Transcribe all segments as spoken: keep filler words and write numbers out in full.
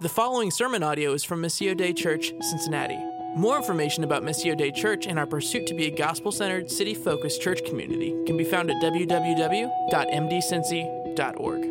The following sermon audio is from Missio Dei Church, Cincinnati. More information about Missio Dei Church and our pursuit to be a gospel-centered, city-focused church community can be found at w w w dot m d cincy dot org.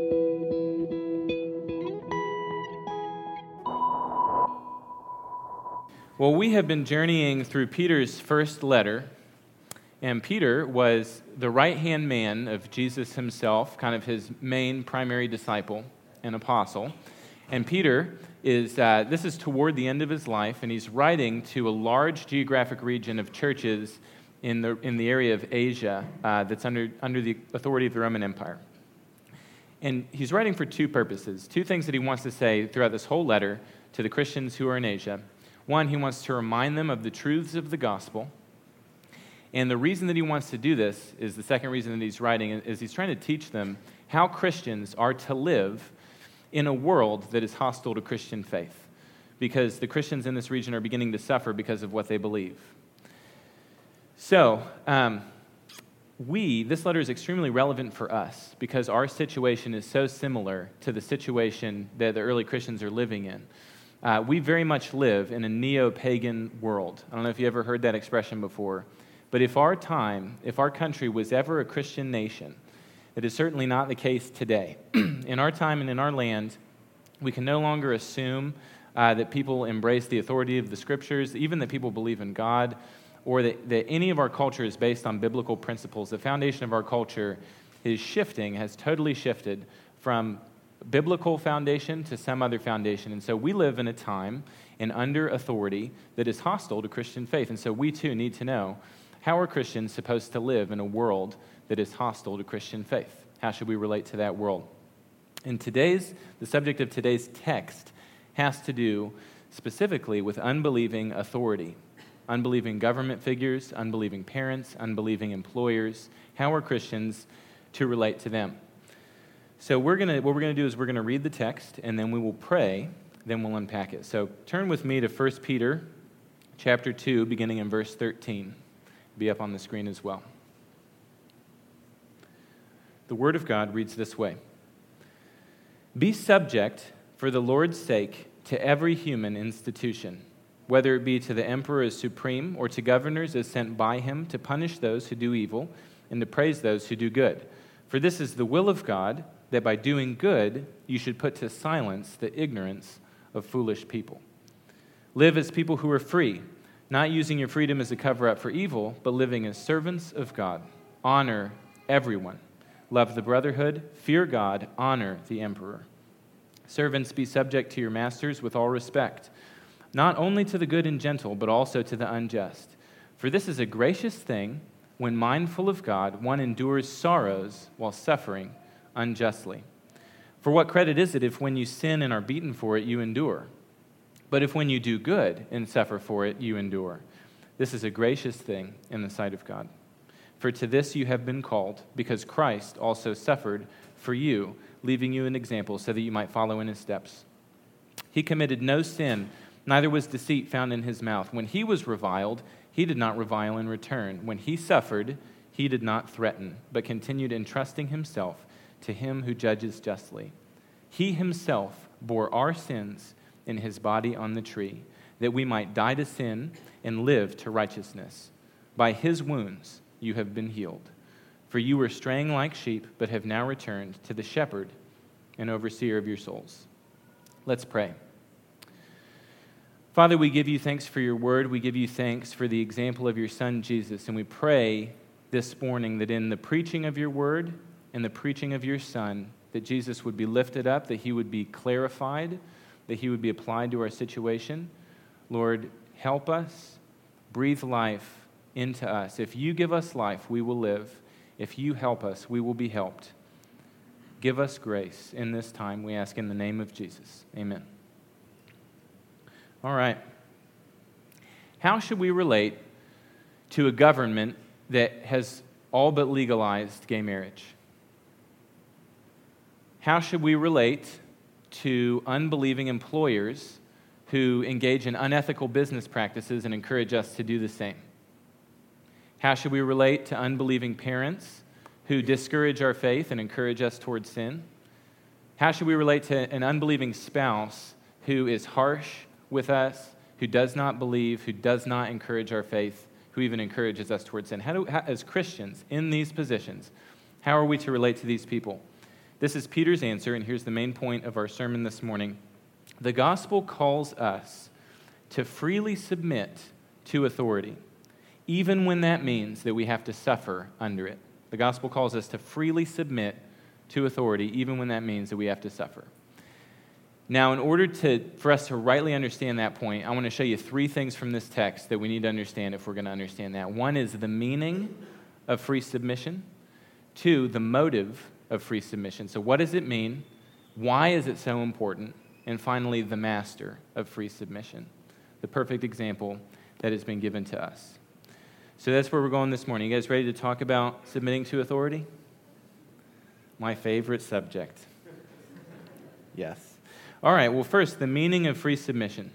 Well, we have been journeying through Peter's first letter, and Peter was the right-hand man of Jesus himself, kind of his main primary disciple and apostle. And Peter is, uh, this is toward the end of his life, and he's writing to a large geographic region of churches in the in the area of Asia uh, that's under, under the authority of the Roman Empire. And he's writing for two purposes, two things that he wants to say throughout this whole letter to the Christians who are in Asia. One, he wants to remind them of the truths of the gospel. And the reason that he wants to do this is the second reason that he's writing, is he's trying to teach them how Christians are to live in a world that is hostile to Christian faith, because the Christians in this region are beginning to suffer because of what they believe. So, um, we, this letter is extremely relevant for us because our situation is so similar to the situation that the early Christians are living in. Uh, we very much live in a neo-pagan world. I don't know if you ever heard that expression before, but if our time, if our country was ever a Christian nation, it is certainly not the case today. In our time and in our land, we can no longer assume uh, that people embrace the authority of the Scriptures, even that people believe in God, or that, that any of our culture is based on biblical principles. The foundation of our culture is shifting, has totally shifted from biblical foundation to some other foundation. And so we live in a time and under authority that is hostile to Christian faith. And so we too need to know, how are Christians supposed to live in a world that is hostile to Christian faith? How should we relate to that world? And today's, the subject of today's text has to do specifically with unbelieving authority, unbelieving government figures, unbelieving parents, unbelieving employers. How are Christians to relate to them? So we're gonna, what we're going to do is we're going to read the text, and then we will pray, then we'll unpack it. So turn with me to First Peter chapter two, beginning in verse thirteen. It'll be up on the screen as well. The Word of God reads this way: Be subject, for the Lord's sake, to every human institution, whether it be to the emperor as supreme, or to governors as sent by him to punish those who do evil and to praise those who do good. For this is the will of God, that by doing good you should put to silence the ignorance of foolish people. Live as people who are free, not using your freedom as a cover-up for evil, but living as servants of God. Honor everyone. Love the brotherhood, fear God, honor the emperor. Servants, be subject to your masters with all respect, not only to the good and gentle, but also to the unjust. For this is a gracious thing, when mindful of God, one endures sorrows while suffering unjustly. For what credit is it if when you sin and are beaten for it, you endure? But if when you do good and suffer for it, you endure? This is a gracious thing in the sight of God. For to this you have been called, because Christ also suffered for you, leaving you an example so that you might follow in his steps. He committed no sin, neither was deceit found in his mouth. When he was reviled, he did not revile in return. When he suffered, he did not threaten, but continued entrusting himself to him who judges justly. He himself bore our sins in his body on the tree, that we might die to sin and live to righteousness. By his wounds you have been healed. For you were straying like sheep, but have now returned to the shepherd and overseer of your souls. Let's pray. Father, we give you thanks for your word. We give you thanks for the example of your Son, Jesus. And we pray this morning that in the preaching of your word and the preaching of your Son, that Jesus would be lifted up, that he would be clarified, that he would be applied to our situation. Lord, help us, breathe life into us. If you give us life, we will live. If you help us, we will be helped. Give us grace in this time, we ask in the name of Jesus. Amen. All right. How should we relate to a government that has all but legalized gay marriage? How should we relate to unbelieving employers who engage in unethical business practices and encourage us to do the same? How should we relate to unbelieving parents who discourage our faith and encourage us towards sin? How should we relate to an unbelieving spouse who is harsh with us, who does not believe, who does not encourage our faith, who even encourages us towards sin. How do, how, as Christians in these positions, how are we to relate to these people? This is Peter's answer, and here's the main point of our sermon this morning. The gospel calls us to freely submit to authority, even when that means that we have to suffer under it. The gospel calls us to freely submit to authority, even when that means that we have to suffer. Now, in order to, for us to rightly understand that point, I want to show you three things from this text that we need to understand if we're going to understand that. One is the meaning of free submission. Two, the motive of free submission. So what does it mean? Why is it so important? And finally, the master of free submission, the perfect example that has been given to us. So that's where we're going this morning. You guys ready to talk about submitting to authority? My favorite subject. Yes. All right, well, first, the meaning of free submission.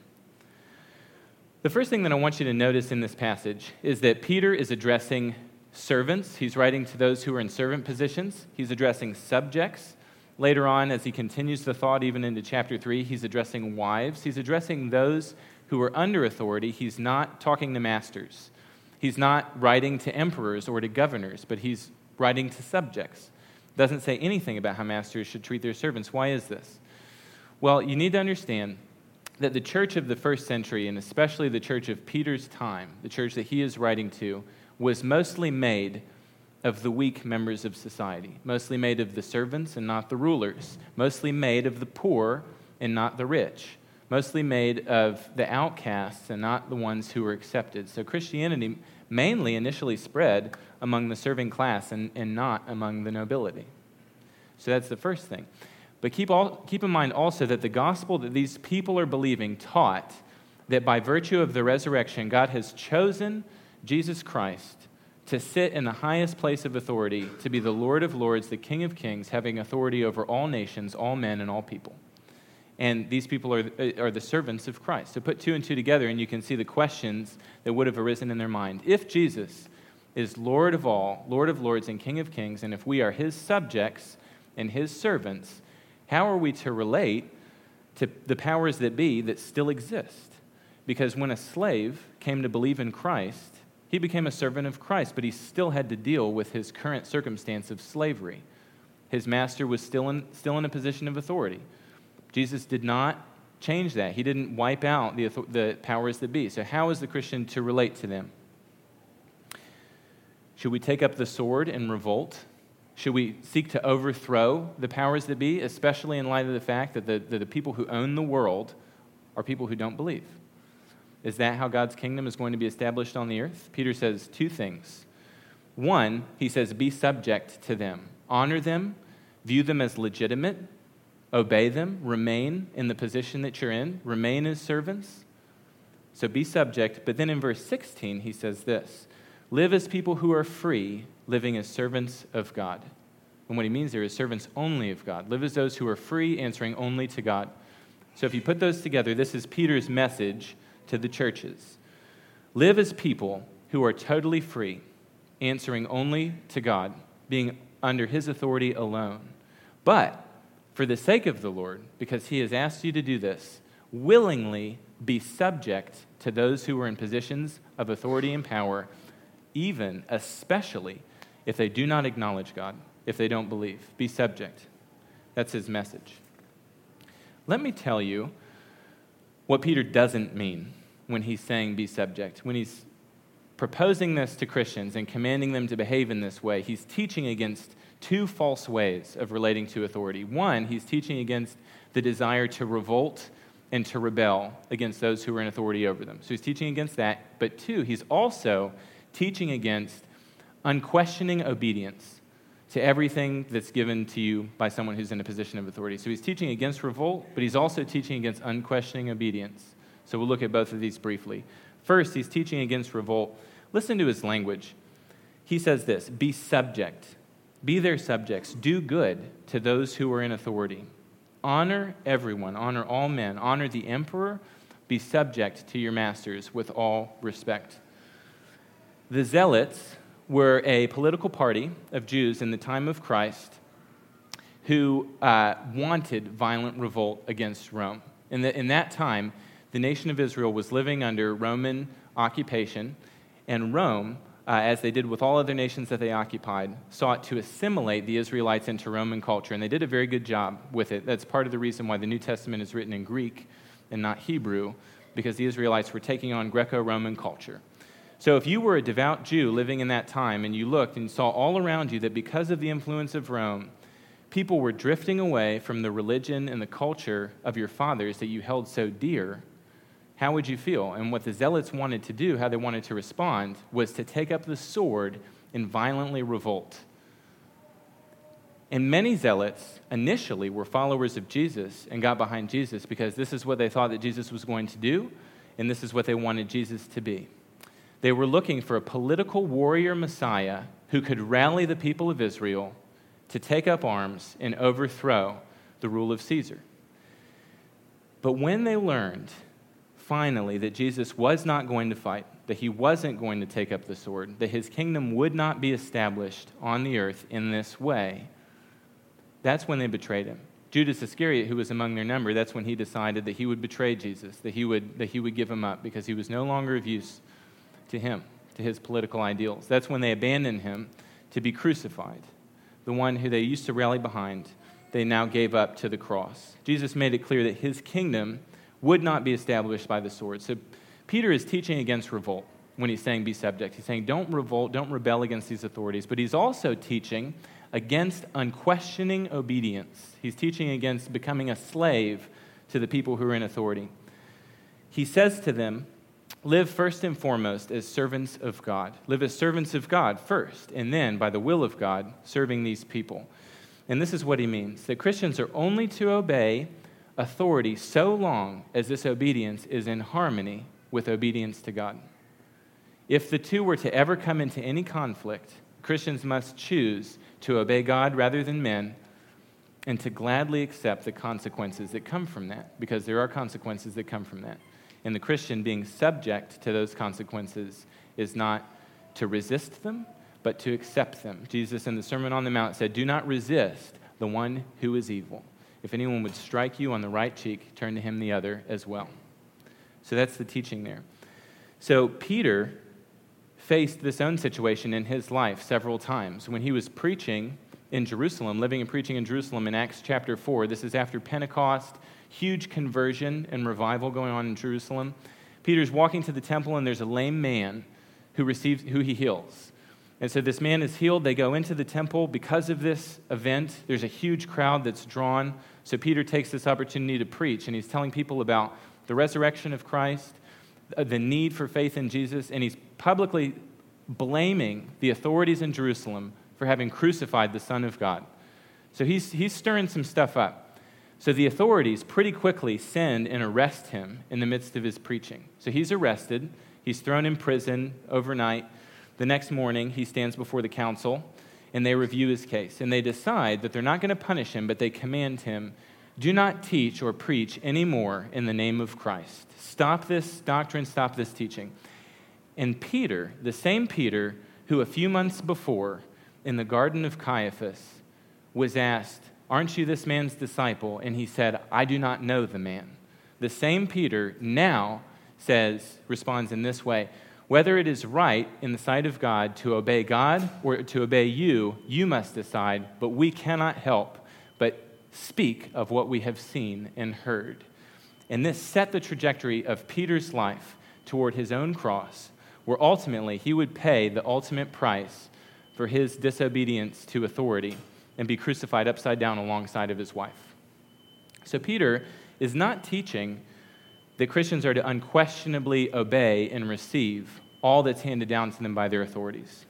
The first thing that I want you to notice in this passage is that Peter is addressing servants. He's writing to those who are in servant positions. He's addressing subjects. Later on, as he continues the thought even into chapter three, he's addressing wives. He's addressing those who are under authority. He's not talking to masters. He's not writing to emperors or to governors, but he's writing to subjects. Doesn't say anything about how masters should treat their servants. Why is this? Well, you need to understand that the church of the first century, and especially the church of Peter's time, the church that he is writing to, was mostly made of the weak members of society, mostly made of the servants and not the rulers, mostly made of the poor and not the rich, mostly made of the outcasts and not the ones who were accepted. So Christianity mainly initially spread among the serving class and, and not among the nobility. So that's the first thing. But keep, all, keep in mind also that the gospel that these people are believing taught that by virtue of the resurrection, God has chosen Jesus Christ to sit in the highest place of authority, to be the Lord of lords, the King of kings, having authority over all nations, all men, and all people. And these people are, are the servants of Christ. So put two and two together, and you can see the questions that would have arisen in their mind. If Jesus is Lord of all, Lord of lords, and King of kings, and if we are his subjects and his servants, how are we to relate to the powers that be that still exist? Because when a slave came to believe in Christ, he became a servant of Christ, but he still had to deal with his current circumstance of slavery. His master was still in, still in a position of authority. Jesus did not change that. He didn't wipe out the, the powers that be. So how is the Christian to relate to them? Should we take up the sword and revolt? Should we seek to overthrow the powers that be, especially in light of the fact that the, that the people who own the world are people who don't believe? Is that how God's kingdom is going to be established on the earth? Peter says two things. One, he says, be subject to them. Honor them, view them as legitimate, obey them, remain in the position that you're in, remain as servants. So be subject. But then in verse sixteen, he says this, live as people who are free, living as servants of God. And what he means there is servants only of God. Live as those who are free, answering only to God. So if you put those together, this is Peter's message to the churches. Live as people who are totally free, answering only to God, being under his authority alone. But for the sake of the Lord, because he has asked you to do this, willingly be subject to those who are in positions of authority and power, even, especially, if they do not acknowledge God, if they don't believe. Be subject. That's his message. Let me tell you what Peter doesn't mean when he's saying be subject. When he's proposing this to Christians and commanding them to behave in this way, he's teaching against two false ways of relating to authority. One, he's teaching against the desire to revolt and to rebel against those who are in authority over them. So he's teaching against that. But two, he's also teaching against unquestioning obedience to everything that's given to you by someone who's in a position of authority. So he's teaching against revolt, but he's also teaching against unquestioning obedience. So we'll look at both of these briefly. First, he's teaching against revolt. Listen to his language. He says this, be subject, be their subjects, do good to those who are in authority. Honor everyone, honor all men, honor the emperor, be subject to your masters with all respect. The Zealots were a political party of Jews in the time of Christ who uh, wanted violent revolt against Rome. In, the, in that time, the nation of Israel was living under Roman occupation, and Rome, uh, as they did with all other nations that they occupied, sought to assimilate the Israelites into Roman culture, and they did a very good job with it. That's part of the reason why the New Testament is written in Greek and not Hebrew, because the Israelites were taking on Greco-Roman culture. So if you were a devout Jew living in that time and you looked and saw all around you that because of the influence of Rome, people were drifting away from the religion and the culture of your fathers that you held so dear, how would you feel? And what the Zealots wanted to do, how they wanted to respond, was to take up the sword and violently revolt. And many Zealots initially were followers of Jesus and got behind Jesus because this is what they thought that Jesus was going to do, and this is what they wanted Jesus to be. They were looking for a political warrior Messiah who could rally the people of Israel to take up arms and overthrow the rule of Caesar. But when they learned, finally, that Jesus was not going to fight, that he wasn't going to take up the sword, that his kingdom would not be established on the earth in this way, that's when they betrayed him. Judas Iscariot, who was among their number, that's when he decided that he would betray Jesus, that he would, that he would give him up because he was no longer of use to him, to his political ideals. That's when they abandoned him to be crucified. The one who they used to rally behind, they now gave up to the cross. Jesus made it clear that his kingdom would not be established by the sword. So Peter is teaching against revolt when he's saying be subject. He's saying don't revolt, don't rebel against these authorities. But he's also teaching against unquestioning obedience. He's teaching against becoming a slave to the people who are in authority. He says to them, live first and foremost as servants of God. Live as servants of God first, and then, by the will of God, serving these people. And this is what he means, that Christians are only to obey authority so long as this obedience is in harmony with obedience to God. If the two were to ever come into any conflict, Christians must choose to obey God rather than men and to gladly accept the consequences that come from that, because there are consequences that come from that. And the Christian being subject to those consequences is not to resist them, but to accept them. Jesus in the Sermon on the Mount said, do not resist the one who is evil. If anyone would strike you on the right cheek, turn to him the other as well. So that's the teaching there. So Peter faced this own situation in his life several times. When he was preaching in Jerusalem, living and preaching in Jerusalem in Acts chapter four, this is after Pentecost, huge conversion and revival going on in Jerusalem. Peter's walking to the temple, and there's a lame man who receives, who he heals. And so this man is healed. They go into the temple. Because of this event, there's a huge crowd that's drawn. So Peter takes this opportunity to preach, and he's telling people about the resurrection of Christ, the need for faith in Jesus, and he's publicly blaming the authorities in Jerusalem for having crucified the Son of God. So he's, he's stirring some stuff up. So the authorities pretty quickly send and arrest him in the midst of his preaching. So he's arrested. He's thrown in prison overnight. The next morning, he stands before the council, and they review his case. And they decide that they're not going to punish him, but they command him, do not teach or preach anymore in the name of Christ. Stop this doctrine, stop this teaching. And Peter, the same Peter who a few months before in the Garden of Caiaphas was asked, aren't you this man's disciple? And he said, I do not know the man. The same Peter now says, responds in this way, whether it is right in the sight of God to obey God or to obey you, you must decide, but we cannot help but speak of what we have seen and heard. And this set the trajectory of Peter's life toward his own cross, where ultimately he would pay the ultimate price for his disobedience to authority and be crucified upside down alongside of his wife. So Peter is not teaching that Christians are to unquestionably obey and receive all that's handed down to them by their authorities.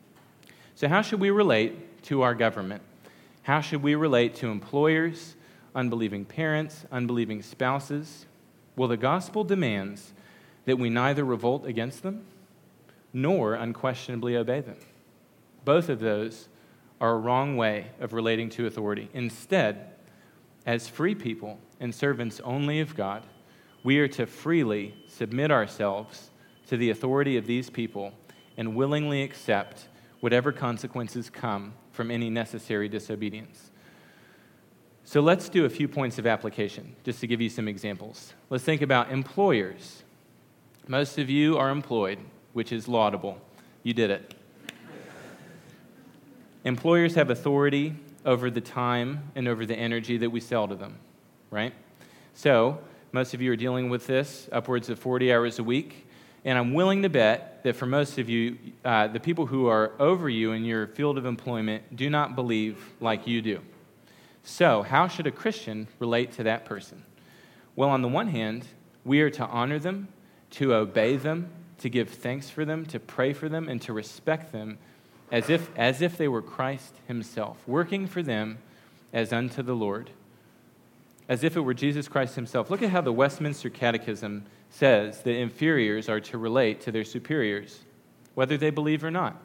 So how should we relate to our government? How should we relate to employers, unbelieving parents, unbelieving spouses? Well, the gospel demands that we neither revolt against them nor unquestionably obey them. Both of those are a wrong way of relating to authority. Instead, as free people and servants only of God, we are to freely submit ourselves to the authority of these people and willingly accept whatever consequences come from any necessary disobedience. So let's do a few points of application, just to give you some examples. Let's think about employers. Most of you are employed, which is laudable. You did it. Employers have authority over the time and over the energy that we sell to them, right? So most of you are dealing with this upwards of forty hours a week, and I'm willing to bet that for most of you, uh, the people who are over you in your field of employment do not believe like you do. So how should a Christian relate to that person? Well, on the one hand, we are to honor them, to obey them, to give thanks for them, to pray for them, and to respect them as if, as if they were Christ himself, working for them as unto the Lord, as if it were Jesus Christ himself. Look at how the Westminster Catechism says that inferiors are to relate to their superiors, whether they believe or not.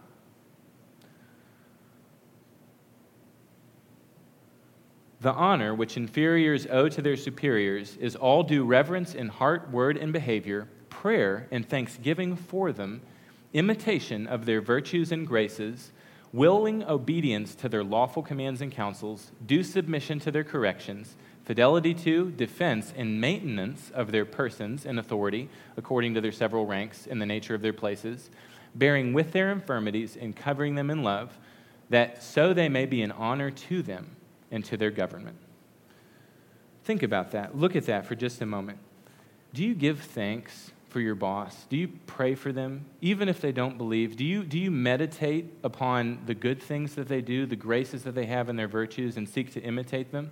The honor which inferiors owe to their superiors is all due reverence in heart, word, and behavior, prayer and thanksgiving for them, imitation of their virtues and graces, willing obedience to their lawful commands and counsels, due submission to their corrections, fidelity to, defense, and maintenance of their persons and authority, according to their several ranks and the nature of their places, bearing with their infirmities and covering them in love, that so they may be an honor to them and to their government. Think about that. Look at that for just a moment. Do you give thanks for your boss? Do you pray for them, even if they don't believe? Do you, do you meditate upon the good things that they do, the graces that they have and their virtues, and seek to imitate them?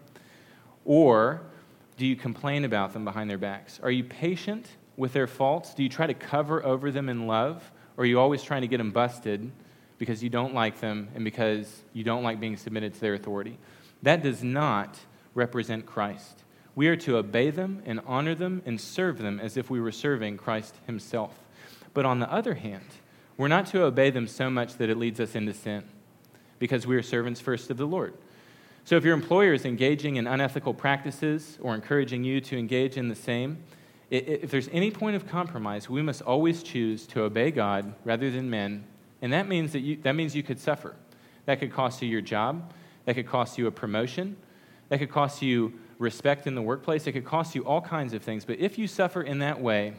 Or do you complain about them behind their backs? Are you patient with their faults? Do you try to cover over them in love? Or are you always trying to get them busted because you don't like them and because you don't like being submitted to their authority? That does not represent Christ. We are to obey them and honor them and serve them as if we were serving Christ himself. But on the other hand, we're not to obey them so much that it leads us into sin, because we are servants first of the Lord. So if your employer is engaging in unethical practices or encouraging you to engage in the same, if there's any point of compromise, we must always choose to obey God rather than men, and that means that you, that means you could suffer. That could cost you your job. That could cost you a promotion. That could cost you respect in the workplace. It could cost you all kinds of things. But if you suffer in that way,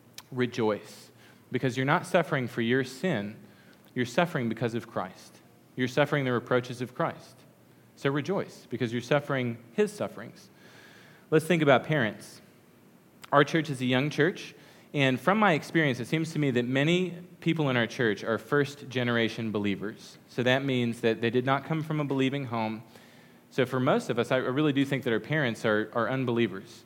rejoice, because you're not suffering for your sin. You're suffering because of Christ. You're suffering the reproaches of Christ. So rejoice, because you're suffering his sufferings. Let's think about parents. Our church is a young church, and from my experience, it seems to me that many people in our church are first-generation believers. So that means that they did not come from a believing home. So for most of us, I really do think that our parents are, are unbelievers.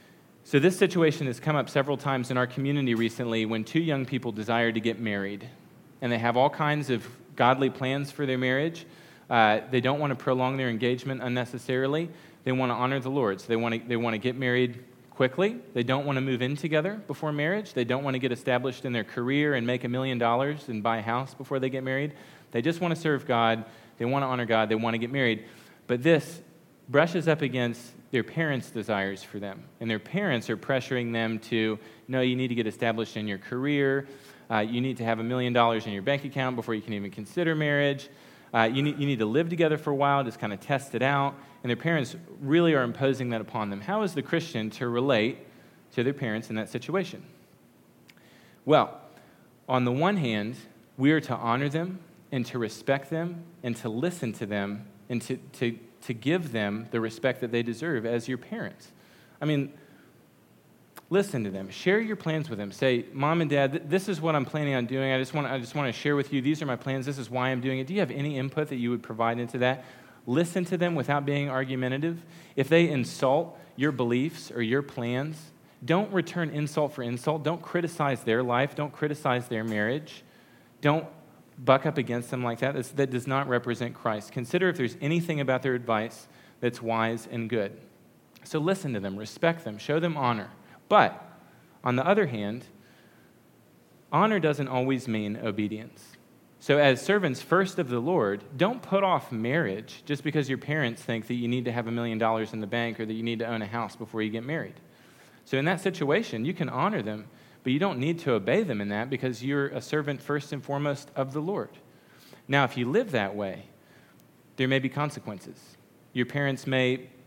So this situation has come up several times in our community recently when two young people desire to get married, and they have all kinds of godly plans for their marriage. Uh, they don't want to prolong their engagement unnecessarily. They want to honor the Lord. So they want to, they want to get married quickly. They don't want to move in together before marriage. They don't want to get established in their career and make a million dollars and buy a house before they get married. They just want to serve God. They want to honor God. They want to get married. But this brushes up against their parents' desires for them. And their parents are pressuring them to, no, you need to get established in your career. Uh, you need to have a million dollars in your bank account before you can even consider marriage. Uh, you need, you need to live together for a while, just kind of test it out. And their parents really are imposing that upon them. How is the Christian to relate to their parents in that situation? Well, on the one hand, we are to honor them and to respect them and to listen to them and to, to, to give them the respect that they deserve as your parents. I mean, listen to them. Share your plans with them. Say, Mom and Dad, th- this is what I'm planning on doing. I just want I just want to share with you. These are my plans. This is why I'm doing it. Do you have any input that you would provide into that? Listen to them without being argumentative. If they insult your beliefs or your plans, don't return insult for insult. Don't criticize their life. Don't criticize their marriage. Don't buck up against them like that. That's, that does not represent Christ. Consider if there's anything about their advice that's wise and good. So listen to them. Respect them. Show them honor. But, on the other hand, honor doesn't always mean obedience. So as servants first of the Lord, don't put off marriage just because your parents think that you need to have a million dollars in the bank or that you need to own a house before you get married. So in that situation, you can honor them, but you don't need to obey them in that because you're a servant first and foremost of the Lord. Now, if you live that way, there may be consequences. Your parents may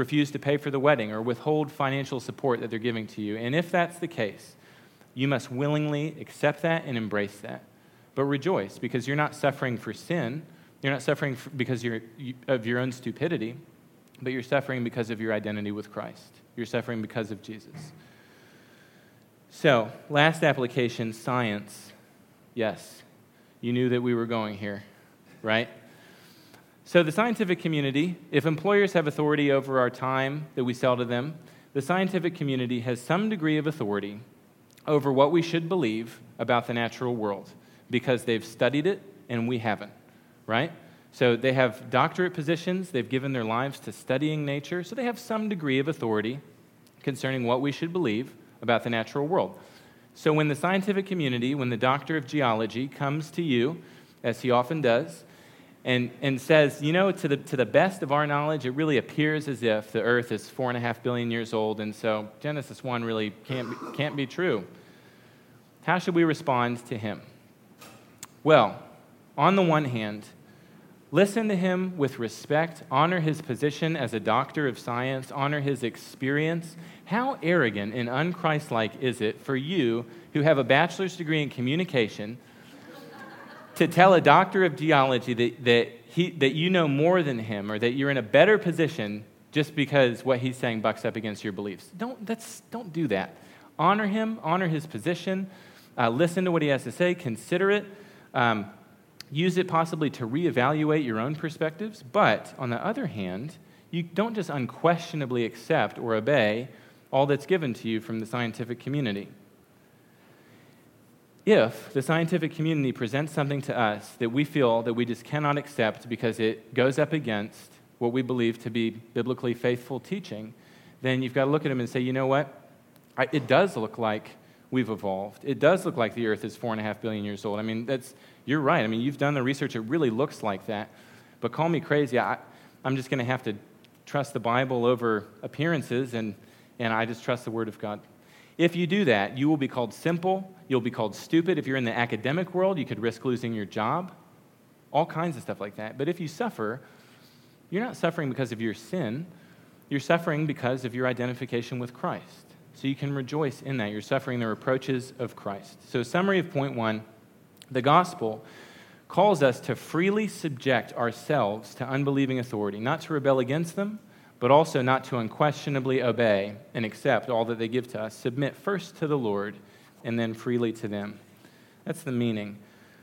refuse to pay for the wedding or withhold financial support that they're giving to you. And if that's the case, you must willingly accept that and embrace that. But rejoice, because you're not suffering for sin. You're not suffering for, because you're, of your own stupidity, but you're suffering because of your identity with Christ. You're suffering because of Jesus. So, last application, science. Yes, you knew that we were going here, right? So the scientific community, if employers have authority over our time that we sell to them, the scientific community has some degree of authority over what we should believe about the natural world because they've studied it and we haven't, right? So they have doctorate positions, they've given their lives to studying nature, so they have some degree of authority concerning what we should believe about the natural world. So when the scientific community, when the doctor of geology comes to you, as he often does, and, and says, you know, to the, to the best of our knowledge, it really appears as if the earth is four and a half billion years old, and so Genesis one really can't be, can't be true. How should we respond to him? Well, on the one hand, listen to him with respect, honor his position as a doctor of science, honor his experience. How arrogant and unchristlike is it for you, who have a bachelor's degree in communication, to tell a doctor of geology that, that, he, that you know more than him or that you're in a better position just because what he's saying bucks up against your beliefs? Don't, that's, don't do that. Honor him, honor his position, uh, listen to what he has to say, consider it, um, use it possibly to reevaluate your own perspectives. But on the other hand, you don't just unquestionably accept or obey all that's given to you from the scientific community. If the scientific community presents something to us that we feel that we just cannot accept because it goes up against what we believe to be biblically faithful teaching, then you've got to look at them and say, you know what? I, it does look like we've evolved. It does look like the earth is four and a half billion years old. I mean, that's you're right. I mean, you've done the research. It really looks like that. But call me crazy. I, I'm just going to have to trust the Bible over appearances, and, and I just trust the Word of God. If you do that, you will be called simple. You'll be called stupid. If you're in the academic world, you could risk losing your job. All kinds of stuff like that. But if you suffer, you're not suffering because of your sin. You're suffering because of your identification with Christ. So you can rejoice in that. You're suffering the reproaches of Christ. So summary of point one, the gospel calls us to freely subject ourselves to unbelieving authority, not to rebel against them, but also not to unquestionably obey and accept all that they give to us. Submit first to the Lord and then freely to them. That's the meaning.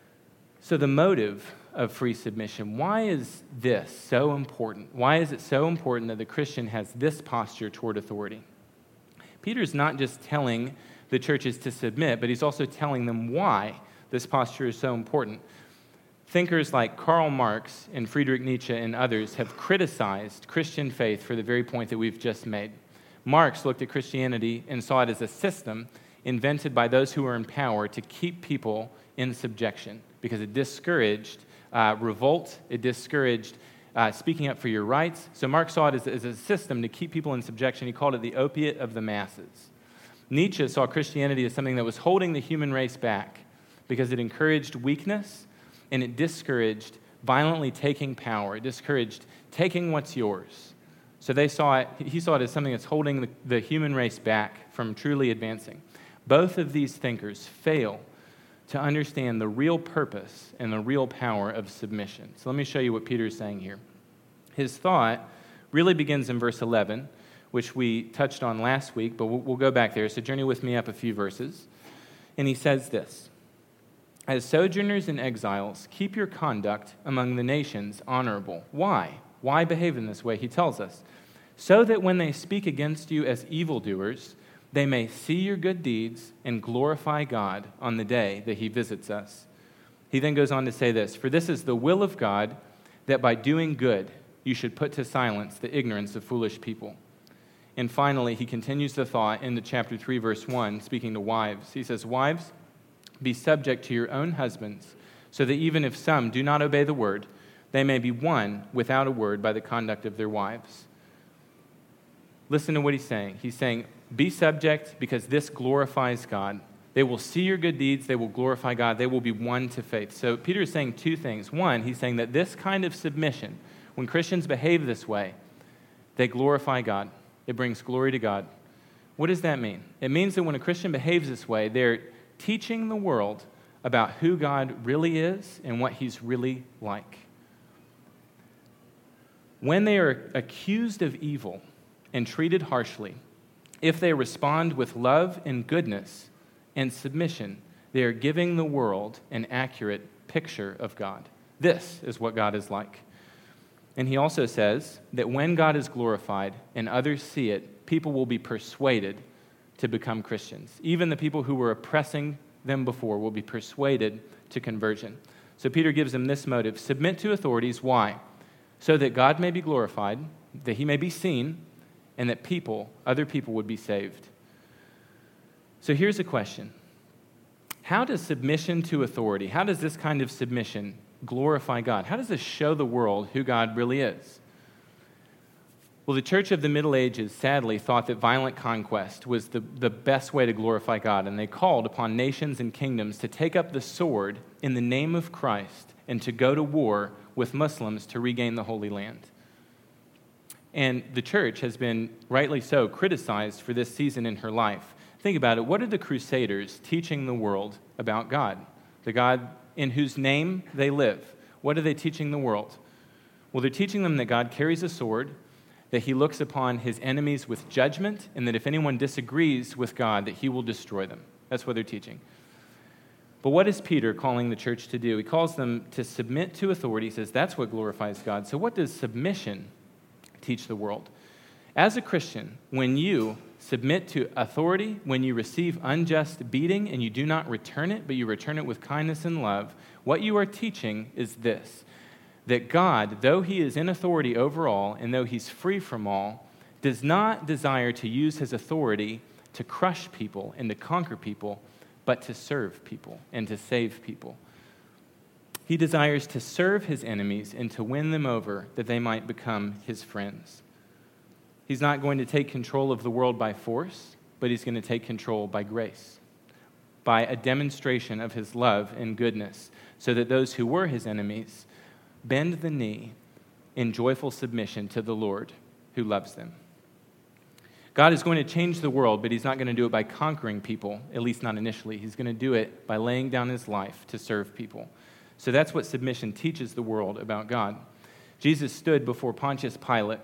So the motive of free submission, why is this so important? Why is it so important that the Christian has this posture toward authority? Peter's not just telling the churches to submit, but he's also telling them why this posture is so important. Thinkers like Karl Marx and Friedrich Nietzsche and others have criticized Christian faith for the very point that we've just made. Marx looked at Christianity and saw it as a system invented by those who were in power to keep people in subjection because it discouraged uh, revolt, it discouraged uh, speaking up for your rights. So Marx saw it as, as a system to keep people in subjection. He called it the opiate of the masses. Nietzsche saw Christianity as something that was holding the human race back because it encouraged weakness and it discouraged violently taking power. It discouraged taking what's yours. So they saw it, he saw it as something that's holding the, the human race back from truly advancing. Both of these thinkers fail to understand the real purpose and the real power of submission. So let me show you what Peter is saying here. His thought really begins in verse eleven, which we touched on last week, but we'll, we'll go back there. So journey with me up a few verses. And he says this, "As sojourners and exiles, keep your conduct among the nations honorable." Why? Why behave in this way? He tells us, "So that when they speak against you as evildoers, they may see your good deeds and glorify God on the day that he visits us." He then goes on to say this, "For this is the will of God, that by doing good you should put to silence the ignorance of foolish people." And finally, he continues the thought into chapter three, verse one, speaking to wives. He says, "Wives, be subject to your own husbands, so that even if some do not obey the word, they may be won without a word by the conduct of their wives." Listen to what he's saying. He's saying, be subject because this glorifies God. They will see your good deeds. They will glorify God. They will be won to faith. So Peter is saying two things. One, he's saying that this kind of submission, when Christians behave this way, they glorify God. It brings glory to God. What does that mean? It means that when a Christian behaves this way, they're teaching the world about who God really is and what he's really like. When they are accused of evil and treated harshly, if they respond with love and goodness and submission, they are giving the world an accurate picture of God. This is what God is like. And he also says that when God is glorified and others see it, people will be persuaded to become Christians. Even the people who were oppressing them before will be persuaded to conversion. So Peter gives them this motive: submit to authorities. Why? So that God may be glorified, that he may be seen, and that people, other people, would be saved. So here's a question. How does submission to authority, how does this kind of submission glorify God? How does this show the world who God really is? Well, the church of the Middle Ages sadly thought that violent conquest was the, the best way to glorify God, and they called upon nations and kingdoms to take up the sword in the name of Christ and to go to war with Muslims to regain the Holy Land. And the church has been, rightly so, criticized for this season in her life. Think about it. What are the Crusaders teaching the world about God? The God in whose name they live. What are they teaching the world? Well, they're teaching them that God carries a sword, that he looks upon his enemies with judgment, and that if anyone disagrees with God, that he will destroy them. That's what they're teaching. But what is Peter calling the church to do? He calls them to submit to authority. He says that's what glorifies God. So what does submission teach the world? As a Christian, when you submit to authority, when you receive unjust beating and you do not return it, but you return it with kindness and love, what you are teaching is this: that God, though he is in authority over all, and though he's free from all, does not desire to use his authority to crush people and to conquer people, but to serve people and to save people. He desires to serve his enemies and to win them over that they might become his friends. He's not going to take control of the world by force, but he's going to take control by grace, by a demonstration of his love and goodness, so that those who were his enemies bend the knee in joyful submission to the Lord who loves them. God is going to change the world, but he's not going to do it by conquering people, at least not initially. He's going to do it by laying down his life to serve people. So that's what submission teaches the world about God. Jesus stood before Pontius Pilate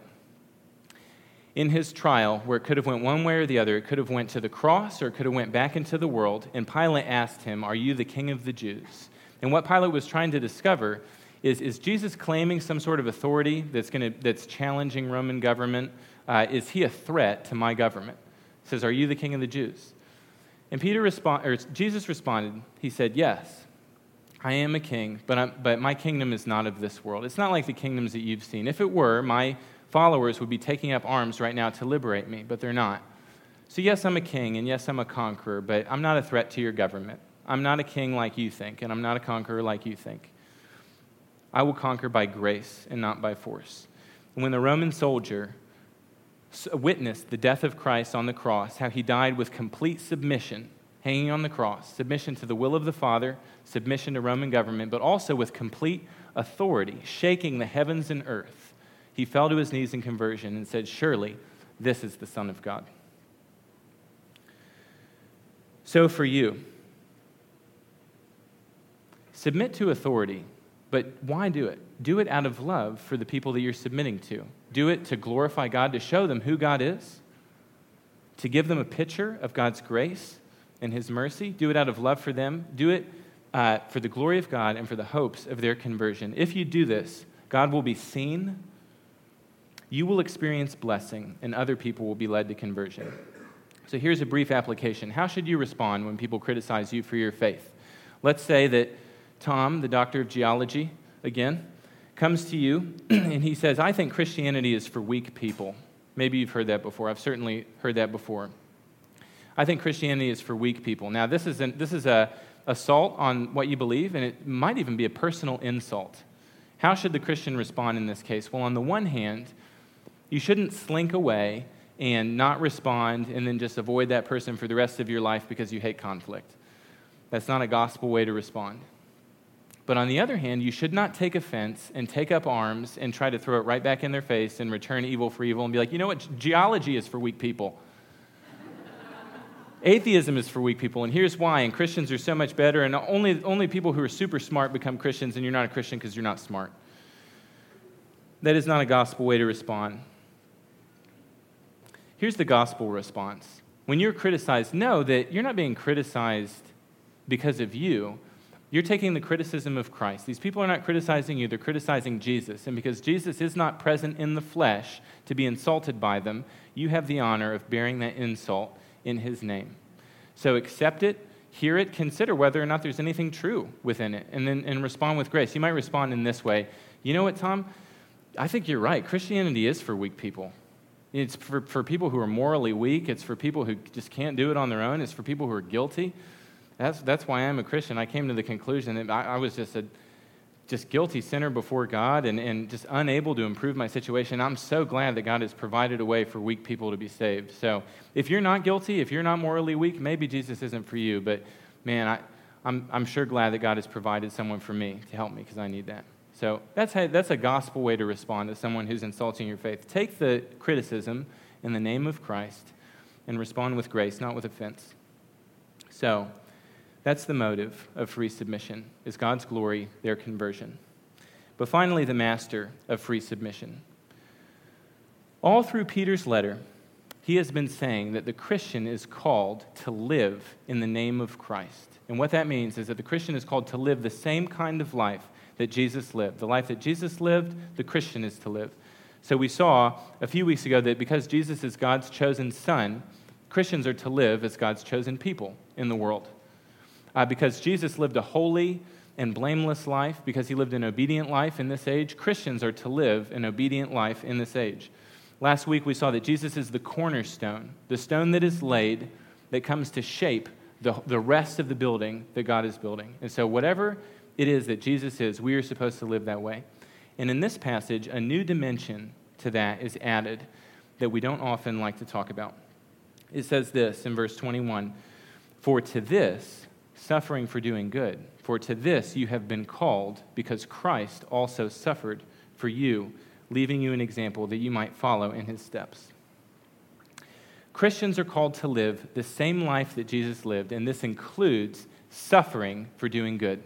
in his trial, where it could have went one way or the other. It could have went to the cross, or it could have went back into the world. And Pilate asked him, "Are you the king of the Jews?" And what Pilate was trying to discover is, is Jesus claiming some sort of authority that's going to that's challenging Roman government? Uh, is he a threat to my government? He says, "Are you the king of the Jews?" And Peter respond, or Jesus responded. He said, "Yes, I am a king, but I'm, but my kingdom is not of this world. It's not like the kingdoms that you've seen. If it were, my followers would be taking up arms right now to liberate me, but they're not. So yes, I'm a king, and yes, I'm a conqueror, but I'm not a threat to your government. I'm not a king like you think, and I'm not a conqueror like you think. I will conquer by grace and not by force." And when the Roman soldier witnessed the death of Christ on the cross, how he died with complete submission, hanging on the cross, submission to the will of the Father, submission to Roman government, but also with complete authority, shaking the heavens and earth, he fell to his knees in conversion and said, "Surely this is the Son of God." So for you, submit to authority, but why do it? Do it out of love for the people that you're submitting to. Do it to glorify God, to show them who God is, to give them a picture of God's grace and his mercy. Do it out of love for them. Do it uh, for the glory of God and for the hopes of their conversion. If you do this, God will be seen, you will experience blessing, and other people will be led to conversion. So here's a brief application. How should you respond when people criticize you for your faith? Let's say that Tom, the doctor of geology, again, comes to you and he says, "I think Christianity is for weak people." Maybe you've heard that before. I've certainly heard that before. I think Christianity is for weak people. Now, this is an, this is a assault on what you believe, and it might even be a personal insult. How should the Christian respond in this case? Well, on the one hand, you shouldn't slink away and not respond and then just avoid that person for the rest of your life because you hate conflict. That's not a gospel way to respond. But on the other hand, you should not take offense and take up arms and try to throw it right back in their face and return evil for evil and be like, you know what, geology is for weak people. Atheism is for weak people, and here's why. And Christians are so much better, and only, only people who are super smart become Christians, and you're not a Christian because you're not smart. That is not a gospel way to respond. Here's the gospel response. When you're criticized, know that you're not being criticized because of you. You're taking the criticism of Christ. These people are not criticizing you, they're criticizing Jesus. And because Jesus is not present in the flesh to be insulted by them, you have the honor of bearing that insult in his name. So accept it, hear it, consider whether or not there's anything true within it, and then and respond with grace. You might respond in this way. You know what, Tom? I think you're right. Christianity is for weak people. It's for, for people who are morally weak. It's for people who just can't do it on their own. It's for people who are guilty. That's that's why I'm a Christian. I came to the conclusion that I, I was just a just guilty sinner before God and, and just unable to improve my situation. I'm so glad that God has provided a way for weak people to be saved. So if you're not guilty, if you're not morally weak, maybe Jesus isn't for you. But man, I, I'm I'm sure glad that God has provided someone for me to help me because I need that. So that's how, that's a gospel way to respond to someone who's insulting your faith. Take the criticism in the name of Christ and respond with grace, not with offense. So that's the motive of free submission, is God's glory, their conversion. But finally, the master of free submission. All through Peter's letter, he has been saying that the Christian is called to live in the name of Christ. And what that means is that the Christian is called to live the same kind of life that Jesus lived. The life that Jesus lived, the Christian is to live. So we saw a few weeks ago that because Jesus is God's chosen son, Christians are to live as God's chosen people in the world. Uh, because Jesus lived a holy and blameless life, because he lived an obedient life in this age, Christians are to live an obedient life in this age. Last week we saw that Jesus is the cornerstone, the stone that is laid that comes to shape the, the rest of the building that God is building. And so whatever it is that Jesus is, we are supposed to live that way. And in this passage, a new dimension to that is added that we don't often like to talk about. It says this in verse twenty-one, "For to this, suffering for doing good, for to this you have been called, because Christ also suffered for you, leaving you an example that you might follow in his steps." Christians are called to live the same life that Jesus lived, and this includes suffering for doing good.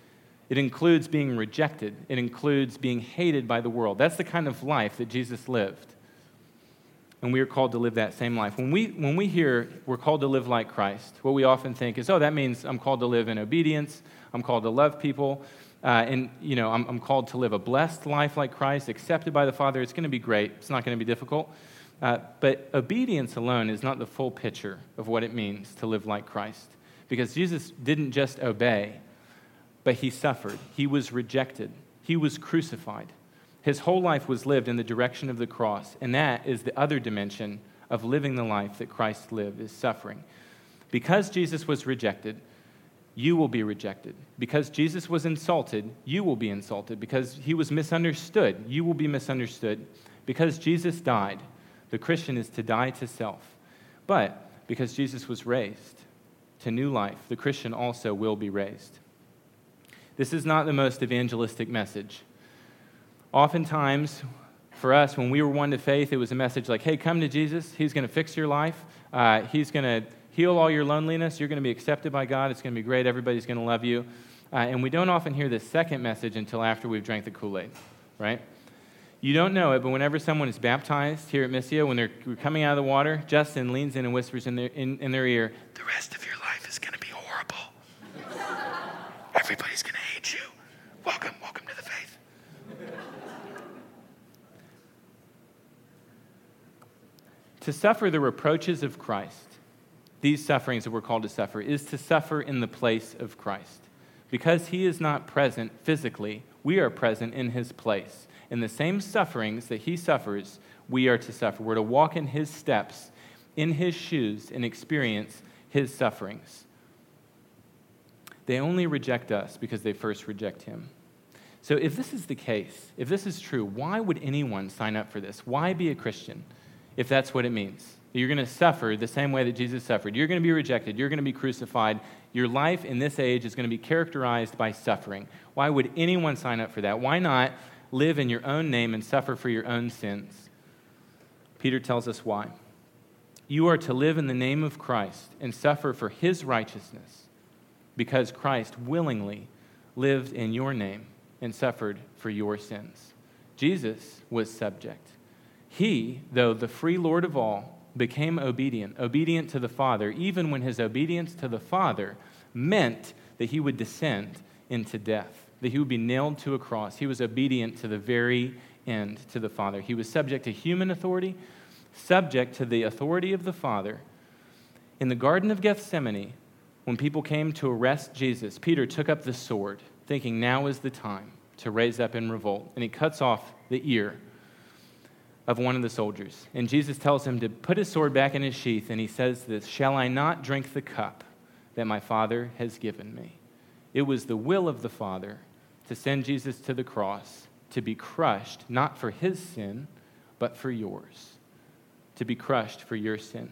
It includes being rejected. It includes being hated by the world. That's the kind of life that Jesus lived. And we are called to live that same life. When we when we hear we're called to live like Christ, what we often think is, oh, that means I'm called to live in obedience. I'm called to love people. Uh, and, you know, I'm, I'm called to live a blessed life like Christ, accepted by the Father. It's going to be great. It's not going to be difficult. Uh, but obedience alone is not the full picture of what it means to live like Christ. Because Jesus didn't just obey, but he suffered. He was rejected. He was crucified. His whole life was lived in the direction of the cross, and that is the other dimension of living the life that Christ lived, is suffering. Because Jesus was rejected, you will be rejected. Because Jesus was insulted, you will be insulted. Because he was misunderstood, you will be misunderstood. Because Jesus died, the Christian is to die to self. But because Jesus was raised to new life, the Christian also will be raised. This is not the most evangelistic message. Oftentimes, for us, when we were one to faith, it was a message like, hey, come to Jesus. He's going to fix your life. Uh, he's going to heal all your loneliness. You're going to be accepted by God. It's going to be great. Everybody's going to love you. Uh, and we don't often hear this second message until after we've drank the Kool-Aid, right? You don't know it, but whenever someone is baptized here at Missio, when they're coming out of the water, Justin leans in and whispers in their, in, in their ear, the rest of your life is going to be horrible. Everybody's going to hate you. Welcome, welcome to the faith. To suffer the reproaches of Christ, these sufferings that we're called to suffer, is to suffer in the place of Christ. Because he is not present physically, we are present in his place. In the same sufferings that he suffers, we are to suffer. We're to walk in his steps, in his shoes, and experience his sufferings. They only reject us because they first reject him. So if this is the case, if this is true, why would anyone sign up for this? Why be a Christian if that's what it means? You're going to suffer the same way that Jesus suffered. You're going to be rejected. You're going to be crucified. Your life in this age is going to be characterized by suffering. Why would anyone sign up for that? Why not live in your own name and suffer for your own sins? Peter tells us why. You are to live in the name of Christ and suffer for his righteousness, because Christ willingly lived in your name and suffered for your sins. Jesus was subject. He, though the free Lord of all, became obedient, obedient to the Father, even when his obedience to the Father meant that he would descend into death, that he would be nailed to a cross. He was obedient to the very end to the Father. He was subject to human authority, subject to the authority of the Father. In the Garden of Gethsemane, when people came to arrest Jesus, Peter took up the sword, thinking now is the time to raise up in revolt, and he cuts off the ear of one of the soldiers. And Jesus tells him to put his sword back in his sheath, and he says this, "Shall I not drink the cup that my Father has given me?" It was the will of the Father to send Jesus to the cross, to be crushed, not for his sin, but for yours, to be crushed for your sin.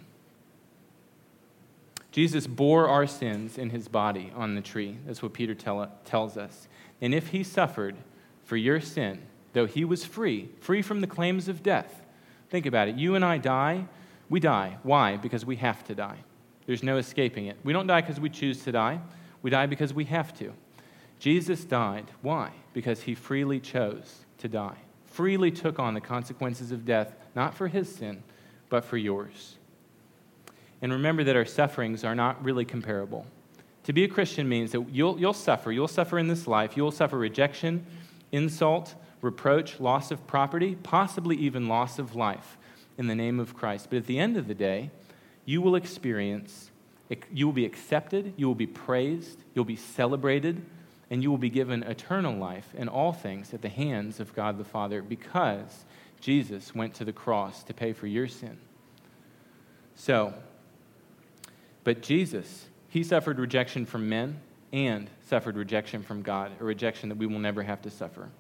Jesus bore our sins in his body on the tree. That's what Peter tell, tells us. And if he suffered for your sin, though he was free, free from the claims of death. Think about it. You and I die. We die. Why? Because we have to die. There's no escaping it. We don't die because we choose to die. We die because we have to. Jesus died. Why? Because he freely chose to die. Freely took on the consequences of death, not for his sin, but for yours. And remember that our sufferings are not really comparable. To be a Christian means that you'll, you'll suffer. You'll suffer in this life. You'll suffer rejection, insult, reproach, loss of property, possibly even loss of life in the name of Christ. But at the end of the day, you will experience, you will be accepted, you will be praised, you'll be celebrated, and you will be given eternal life in all things at the hands of God the Father, because Jesus went to the cross to pay for your sin. So, but Jesus, he suffered rejection from men and suffered rejection from God, a rejection that we will never have to suffer.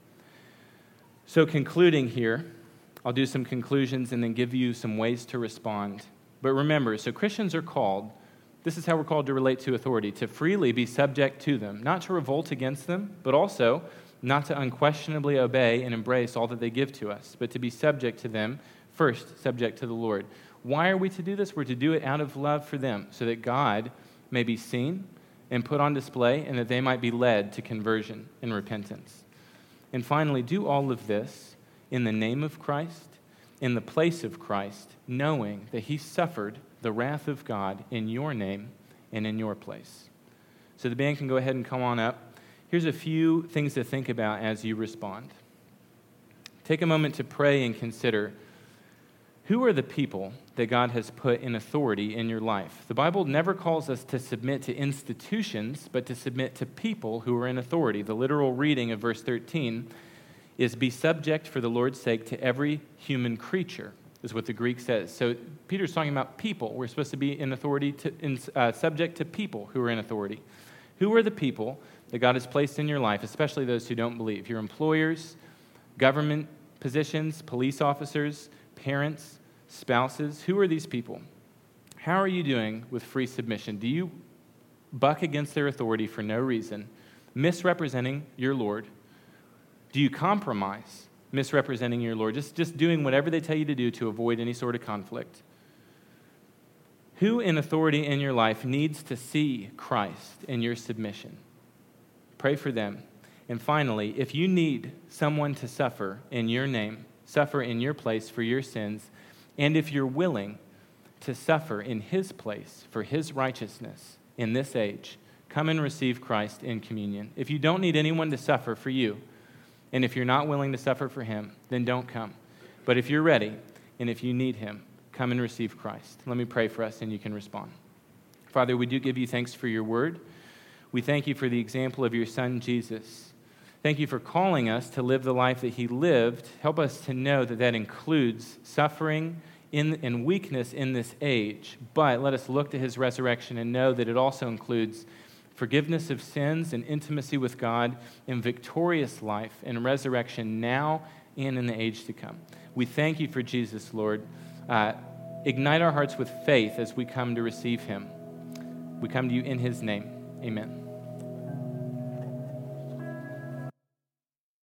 So concluding here, I'll do some conclusions and then give you some ways to respond. But remember, so Christians are called, this is how we're called to relate to authority, to freely be subject to them, not to revolt against them, but also not to unquestionably obey and embrace all that they give to us, but to be subject to them, first subject to the Lord. Why are we to do this? We're to do it out of love for them, so that God may be seen and put on display, and that they might be led to conversion and repentance. And finally, do all of this in the name of Christ, in the place of Christ, knowing that he suffered the wrath of God in your name and in your place. So the band can go ahead and come on up. Here's a few things to think about as you respond. Take a moment to pray and consider, who are the people that God has put in authority in your life? The Bible never calls us to submit to institutions, but to submit to people who are in authority. The literal reading of verse thirteen is, "Be subject for the Lord's sake to every human creature," is what the Greek says. So Peter's talking about people. We're supposed to be in authority, to, in, uh, subject to people who are in authority. Who are the people that God has placed in your life, especially those who don't believe? Your employers, government positions, police officers, parents, spouses. Who are these people? How are you doing with free submission? Do you buck against their authority for no reason, misrepresenting your Lord? Do you compromise, misrepresenting your Lord, just, just doing whatever they tell you to do to avoid any sort of conflict? Who in authority in your life needs to see Christ in your submission? Pray for them. And finally, if you need someone to suffer in your name, suffer in your place for your sins, and if you're willing to suffer in his place for his righteousness in this age, come and receive Christ in communion. If you don't need anyone to suffer for you, and if you're not willing to suffer for him, then don't come. But if you're ready, and if you need him, come and receive Christ. Let me pray for us, and you can respond. Father, we do give you thanks for your word. We thank you for the example of your son, Jesus. Thank you for calling us to live the life that he lived. Help us to know that that includes suffering in, and weakness in this age. But let us look to his resurrection and know that it also includes forgiveness of sins and intimacy with God and victorious life and resurrection now and in the age to come. We thank you for Jesus, Lord. Uh, ignite our hearts with faith as we come to receive him. We come to you in his name. Amen.